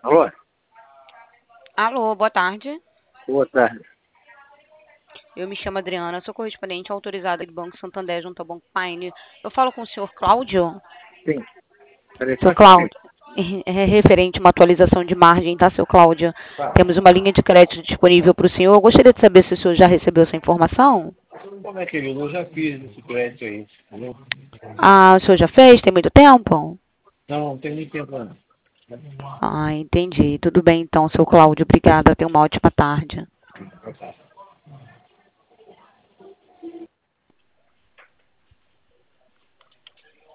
Alô? Alô, boa tarde. Boa tarde. Eu me chamo Adriana, sou correspondente autorizada do Banco Santander junto ao Banco Paine. Eu falo com o senhor Cláudio? Sim. Peraí, só Seu um pouquinho. Cláudio, é referente a uma atualização de margem, tá, seu Cláudio? Temos uma linha de crédito disponível para o senhor. Eu gostaria de saber se o senhor já recebeu essa informação. Como é, querido? Eu já fiz esse crédito aí, entendeu? Ah, o senhor já fez? Tem muito tempo? Não tem nem tempo, não. Ah, entendi. Tudo bem então, seu Cláudio. Obrigada. Tenha uma ótima tarde. Boa tarde.